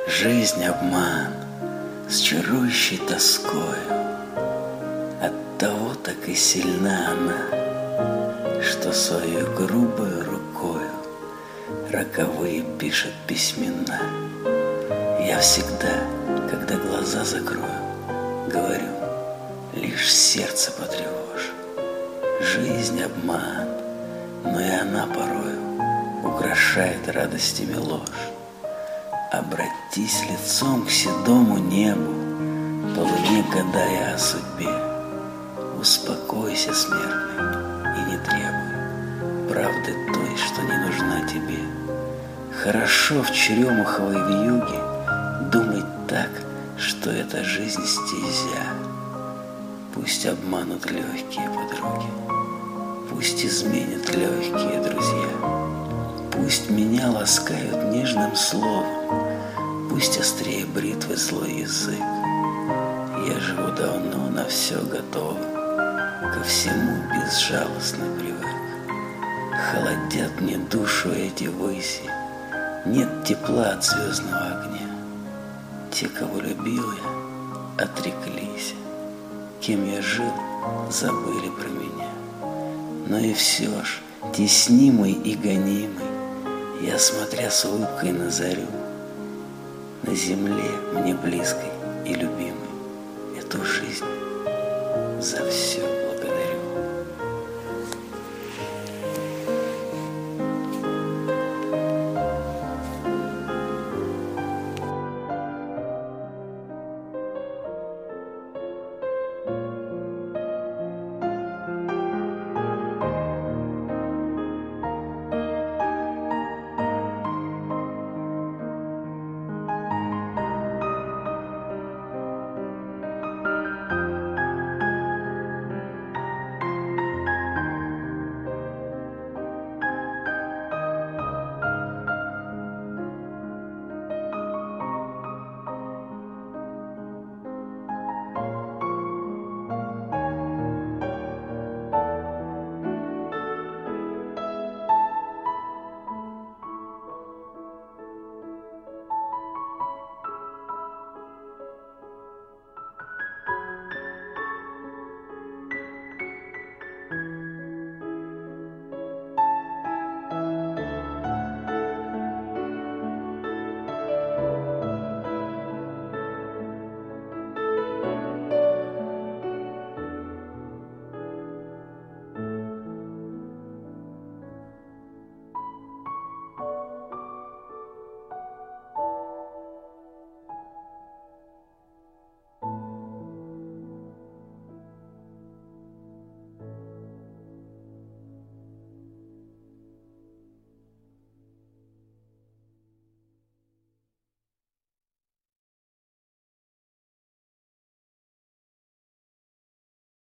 Жизнь обман с чарующей тоскою, оттого так и сильна она, что свою грубою рукою роковые пишет письмена. Я всегда, когда глаза закрою, говорю, лишь сердце потревожь. Жизнь обман, но и она порою украшает радостями ложь. Обратись лицом к седому небу, по луне гадая о судьбе. Успокойся, смертный, и не требуй правды той, что не нужна тебе. Хорошо в черемуховой вьюге думать так, что эта жизнь стезя. Пусть обманут легкие подруги, пусть изменят легкие друзья. Пусть меня ласкают нежным словом, пусть острее бритвы злой язык. Я живу давно, на все готов, ко всему безжалостно привык. Холодят мне душу эти выси, нет тепла от звездного огня. Те, кого любил я, отреклись, кем я жил, забыли про меня. Но и все ж, теснимый и гонимый, я, смотря с улыбкой на зарю, на земле мне близкой и любимой, эту жизнь за все